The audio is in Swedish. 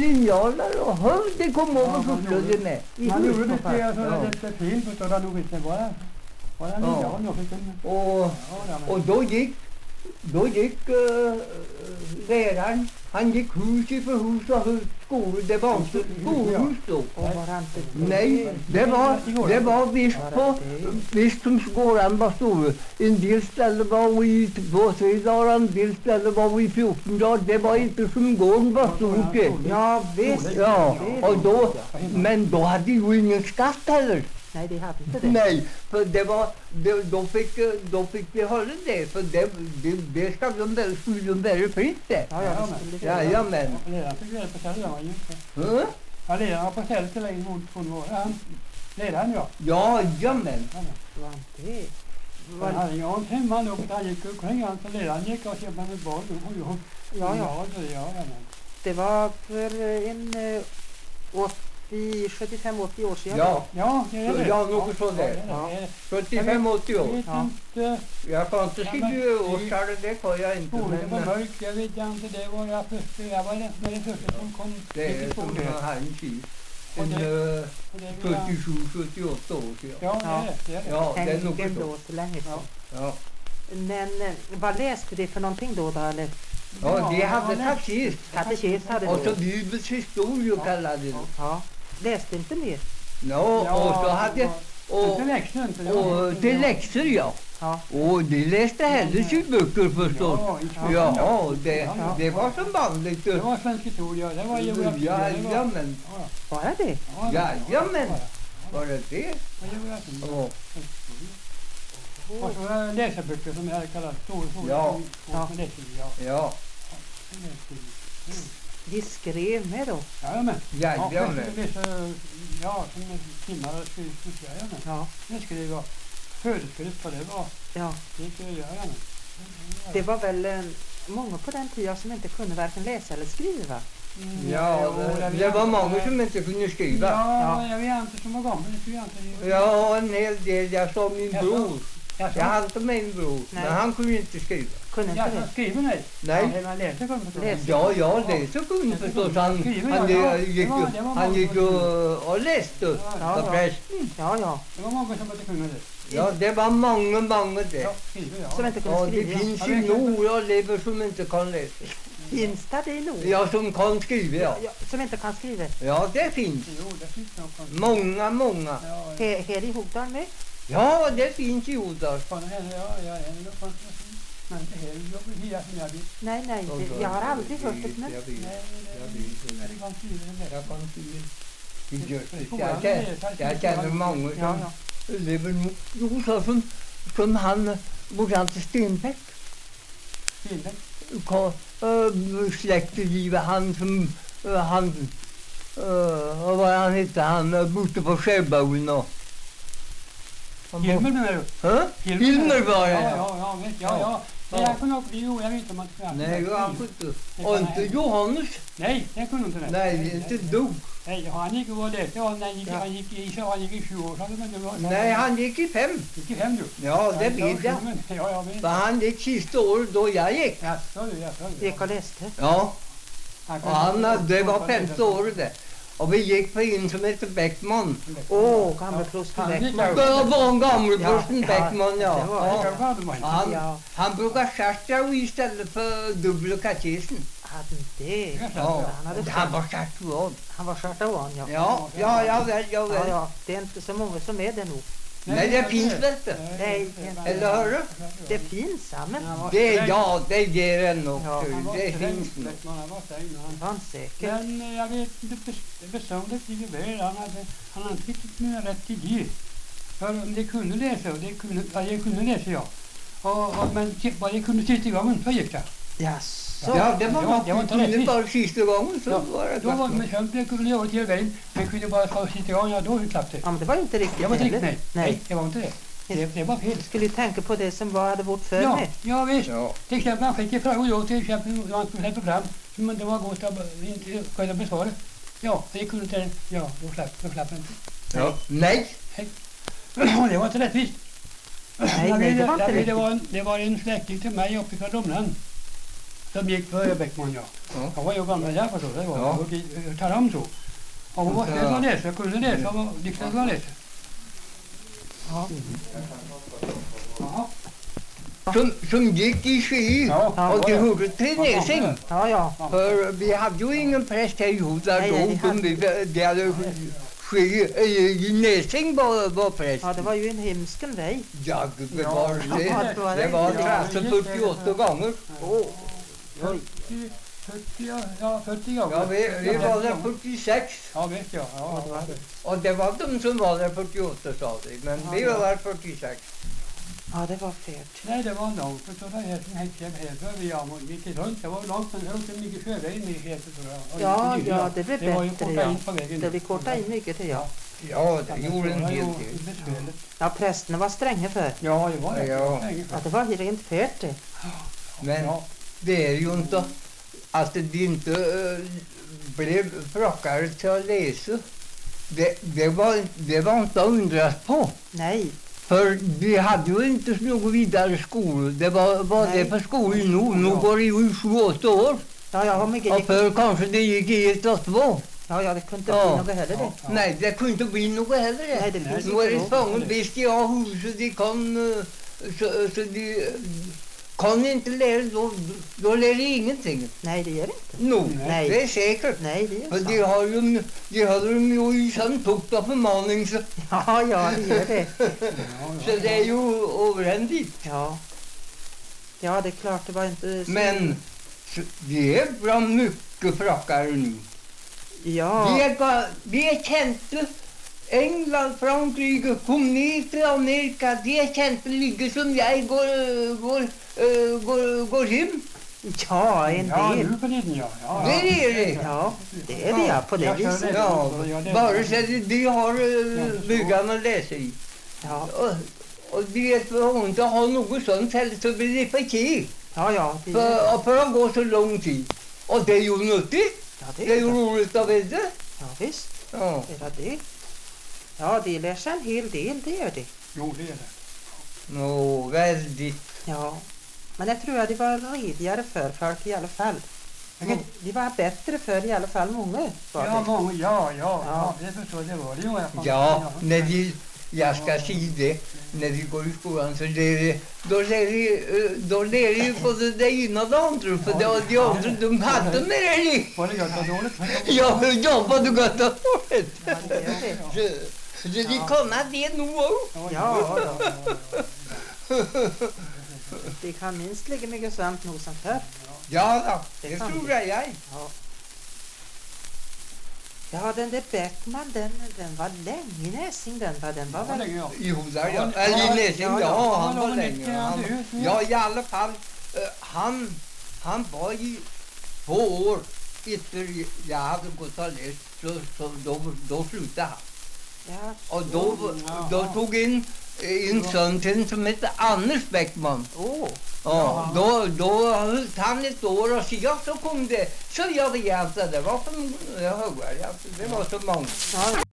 linjaler och det kom över fortlöjde med. Han gjorde det, alltså det fel, förstår du nog inte bara. Bara en linjal jag fick en... Och då gick läraren, han gick hus för hus och skol, det var inte skolhus då. Nej, det var visst som skolan var stor. En del ställen var i 2-3 dagar, en del ställen var i 14 dagar. Det var inte som gården var stor. Ja, visst. Ja, och men då hade ju ingen skatt heller. Nej, det hade inte det. Nej, för då fick vi hålla det, för det ska de väl fritt det. Ja, men. Ledaren fick reda på stället, var ju inte. Ja, ledaren var på stället till länge från vår. Ledaren, ja. Ja, men. Han hade ju en hemma nog, han gick omkring, så ledaren gick och köpte med barn. Ja. Det var för en 75-80 år sedan. Ja, det är det. Ja, något sånt där. 75-80 år. Jag kan inte skriva årstallet, det kan jag inte. Det var mörkt, jag vet inte, det var jag var den första som kom. Det är som han kis. 77-78 år sedan. Ja, det är det. Ja, det är nog det då så länge sedan. Ja. Men vad läste det för någonting då eller? Ja, det hade katekes hade det. Och så Bibelns historia kallade det. Ja. Läste inte mer? Och så hade och till läxor, ja. Och det läste heller sin böcker förstås. Ja, det var som vanligt. Det var svensk historia, det var geografi. Jajamän. Bara det? Jajamän. Var det det? Och så läsarböcker som jag kallar Ja. Ja. De skrev med då? Jajamän. Jajamän. Ja, som timmar och skrivs. Jajamän. Ja. Det skrev jag. Födeskrift vad det var. Ja. Det var väl många på den tiden som inte kunde varken läsa eller skriva? Ja, det var många som inte kunde skriva. Ja, jag vet inte som var gammal. Ja, en hel del. Jag sa min bror. Jag hade inte min bror, men han kunde inte skriva. Kunde inte det? Skriva nej? Nej. Han läste kunde Ja, jag läste kunde förstås. Han gick och läste på prästen. Ja. Det var många som inte kunde det. Ja, det var många det. Som inte kunde skriva. Det finns ju några elever som inte kan läsa. Finns det nog? Ja, som kan skriva, ja. Som inte kan skriva? Ja, det finns. Jo, det finns nog. Många. Här i Hogdal med? Ja, det finns ju Hogdal. Ja, men inte här i Hia som jag vet. Nej, jag har aldrig hört det. Men. Jag känner många som lever nog så som han Morante Stenbeck. Släktelivet, han som vad han hette, han bodde på Skärbauen och Hilmer menar du? Hilmer var det. Ja. Jag kunde också, jag vet inte om att... Nej, han kunde inte. Och inte Johannes. Nej, det kunde inte det. Nej, inte dog. Nej, han gick och läste, han gick i 20 år. Nej, han gick i 5. Gick i 5 du? Ja, det vet jag. Ja, jag vet. För han gick sista året då jag gick. Ja, så gick och läste? Ja. Och det var 5:e året det. Och vi gick på en som heter Bäckman. Gammelprosten Bäckman. Det var en gammelprosten Bäckman, ja. Han brukar skärta istället för dubbla katesen. Hade det? Ja, han var skärtvan. Han var skärtvan, ja. Ja, det är inte så många som är det nog. Nej, det finns väl inte. Nej, eller hör du? Det finns, men... Det ger en nog. Det finns nog. Han säker. Men jag vet inte bestämligt lite väl. Han hade inte riktigt mer rätt till det. För om det kunde läsa, och det kunde läsa jag. Men bara det kunde sista gången, så gick det. Ja, det var något kunde bara sista gången, så var det. Då var det med det kunde göra till vägen. Men kunde bara ta sista gången, ja då klappade det. Ja, men det var inte riktigt. Det var inte riktigt, nej. Det var inte det. Det var fel. Skulle ju tänka på det som hade vårt för med. Ja, visst. Till exempel han fick frågor då, till exempel han skulle släppa fram. Men det var gott att inte kunna besvara. Ja, det kunde inte. Ja, då slapp han inte. Ja, nej. Det var inte rättvist. Nej, det var inte rättvist. Det var en släkting till mig uppe i Domnan. Som gick för Bäckman, ja. Ja. Han var ju gammal där för så. Det var Ja. i Taramso. Och hon var snäll att läsa, kunde läsa och lyckades att läsa. Ja. Ja. Som gick i ski. Ja. Och det hörde till Näsing. Ja. För vi hade ju ingen präst här i Hotar Nej, då. det Det hade ski i Näsing var präst. Ja, det var ju en hemsken väg. Ja, gud bevars Ja, det. det var Det det. var Ja, trassel det gick 48 gånger. Oj. 40 gånger. Ja, vi var där 46. Ja, vet jag. Ja, det var det. Och det var de som var där 48 sa de. Men vi var där 46. Ja, det var färt. Nej, det var långt. För så där här som här för vi gick runt. Det var långt, men runt en mycket sjöväg med heter så. Ja, det blev Det var ju bättre, korta ja. in på vägen. Det blev korta in mycket till, ja. Ja, det gjorde en hel del. Besvärligt. Ja, prästerna var stränga för. Ja, det var det. Ja. Ja, det var rent färt det. Men Ja. det är ju inte att det inte blev frackare till att läsa. Det var inte att undras på. Nej. För vi hade ju inte någon vidare skolor. Det var Nej. det för skolor nu. Nu går det ju 7-8 år. Ja, jag har mycket Och gick. för kanske det gick i 1 och 2. Ja, det kunde inte Ja. bli något heller det. Ja. Nej, det kunde inte bli något heller det. Nej, det finns Nu är det inte tvungen, visst jag huset de kan, så de kan inte lära, då lär de ingenting. Nej, det gör det inte. No, Nej. det är säkert. Nej, det För är de sant. har ju i sån tukt och förmaning så Ja, det gör det. det är ju överhändigt. Ja. Ja, det är klart, det var inte så... Men det är bra mycket frackare nu. Ja. Vi är kända. England, Frankrike, kom ner till Amerika. Det är kända ligger som jag går hem. Ja, en Ja, del. nu på tiden, ja. Det är det. Ja, det är det, ja, på det Jag kör viset. det. Ja, bara så att de har byggarna att läsa i. Ja, Och de vet för att inte ha något sånt heller så blir det för krig. ja, det är För att gå så lång tid. Och det är ju nyttigt. Ja, Det är ju roligt att veta. Ja, visst. Ja. Det är det. Ja, det lär sig en hel del, det gör det. Jo, det är det. Nå, väldigt. Ja. Men jag tror att det var redigare för folk i alla fall. Mm. Det var bättre för i alla fall många. Var Ja, det. många, ja, det förstår jag. Det var det ju. Ja, jag ska säga det, när de går i skolan så då lär de både det ena och det andra, för de andra de hade med det. Var det gott och dåligt? Ja, hur jobbar du gott och dåligt? Ja, det gör det. Så de kan det nog också. Ja, det kan minst lika mycket sant nog som förr. Ja, det kan tror det. jag. Ja. Ja, den där Bäckman, den var länge i Näsing, den var Ja, väl... länge, ja. I Hodar, ja. Eller i Näsing, ja, han var länge. Ja, i alla fall, han var i 2 år efter jag hade gått och läst, så då slutade han. Ja, Och då tog in en son till som hette Anders Bäckman. Ja, då höll han 1 år och så kom det. Så jag vet inte, det var för högvärd, det var så många. ja.